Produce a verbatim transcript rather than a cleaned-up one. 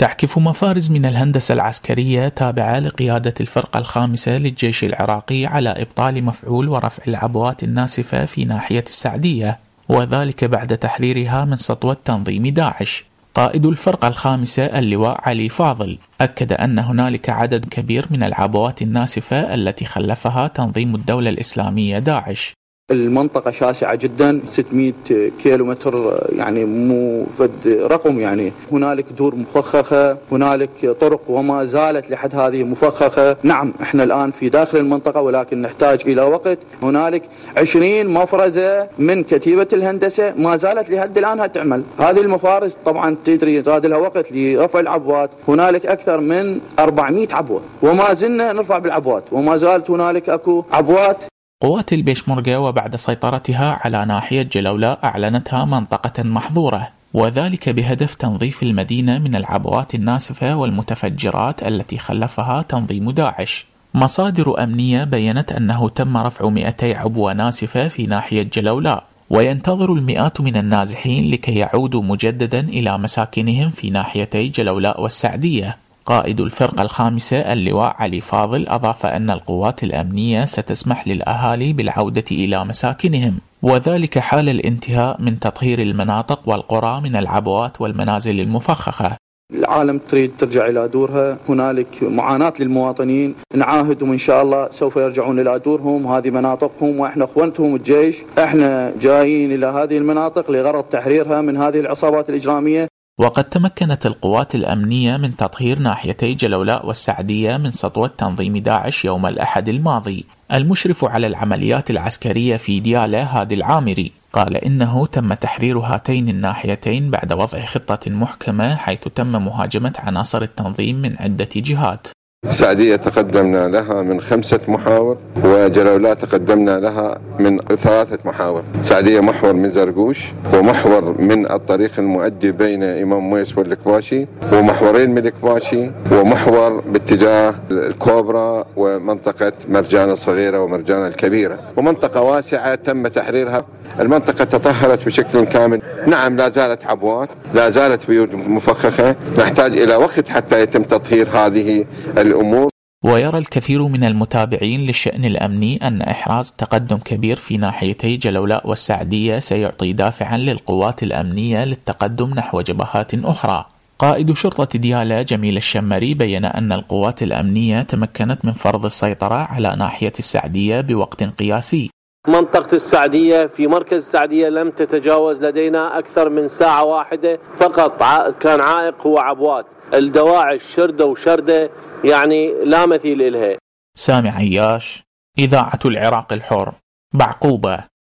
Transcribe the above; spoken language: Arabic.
تحكف مفارز من الهندسة العسكرية تابعة لقيادة الفرقة الخامسة للجيش العراقي على إبطال مفعول ورفع العبوات الناسفة في ناحية السعدية، وذلك بعد تحريرها من سطوة تنظيم داعش. قائد الفرقة الخامسة اللواء علي فاضل أكد أن هنالك عدد كبير من العبوات الناسفة التي خلفها تنظيم الدولة الإسلامية داعش. المنطقة شاسعة جدا، ستمئة كيلومتر، يعني مو فد رقم. يعني هنالك دور مفخخة، هنالك طرق وما زالت لحد هذه مفخخة. نعم احنا الآن في داخل المنطقة ولكن نحتاج إلى وقت. هنالك عشرين مفرزة من كتيبة الهندسة ما زالت لحد الآن تعمل. هذه المفارز طبعا تدري راد لها وقت لرفع العبوات. هنالك أكثر من أربعمئة عبوة وما زلنا نرفع بالعبوات، وما زالت هنالك أكو عبوات. قوات البيشمركة وبعد سيطرتها على ناحية جلولاء أعلنتها منطقة محظورة، وذلك بهدف تنظيف المدينة من العبوات الناسفة والمتفجرات التي خلفها تنظيم داعش. مصادر أمنية بيّنت أنه تم رفع مئتي عبوة ناسفة في ناحية جلولاء، وينتظر المئات من النازحين لكي يعودوا مجددا إلى مساكنهم في ناحيتي جلولاء والسعدية. قائد الفرقة الخامسة اللواء علي فاضل أضاف أن القوات الأمنية ستسمح للأهالي بالعودة إلى مساكنهم، وذلك حال الانتهاء من تطهير المناطق والقرى من العبوات والمنازل المفخخة. العالم تريد ترجع إلى دورها، هنالك معاناة للمواطنين، نعاهدهم إن شاء الله سوف يرجعون إلى دورهم، هذه مناطقهم وإحنا أخوانتهم الجيش. إحنا جايين إلى هذه المناطق لغرض تحريرها من هذه العصابات الإجرامية. وقد تمكنت القوات الأمنية من تطهير ناحيتي جلولاء والسعدية من سطوة تنظيم داعش يوم الأحد الماضي. المشرف على العمليات العسكرية في ديالى هادي العامري قال إنه تم تحرير هاتين الناحيتين بعد وضع خطة محكمة، حيث تم مهاجمة عناصر التنظيم من عدة جهات. السعدية تقدمنا لها من خمسة محاور، وجلولاء تقدمنا لها من ثلاثة محاور. السعدية محور من زرقوش، ومحور من الطريق المؤدي بين إمام مويس والكباشي، ومحورين من الكباشي، ومحور باتجاه الكوبرا ومنطقة مرجانة الصغيرة ومرجانة الكبيرة، ومنطقة واسعة تم تحريرها. المنطقة تطهرت بشكل كامل. نعم لا زالت عبوات، لا زالت بيوت مفخخة، نحتاج إلى وقت حتى يتم تطهير هذه الأمور. ويرى الكثير من المتابعين للشأن الأمني أن إحراز تقدم كبير في ناحيتي جلولاء والسعدية سيعطي دافعا للقوات الأمنية للتقدم نحو جبهات أخرى. قائد شرطة ديالى جميل الشمري بيّن أن القوات الأمنية تمكنت من فرض السيطرة على ناحية السعدية بوقت قياسي. منطقة السعدية في مركز السعدية لم تتجاوز لدينا أكثر من ساعة واحدة فقط. كان عائق هو عبوات الدواعش شردة وشردة، يعني لا مثيل إلها. سامي عياش، إذاعة العراق الحر، بعقوبة.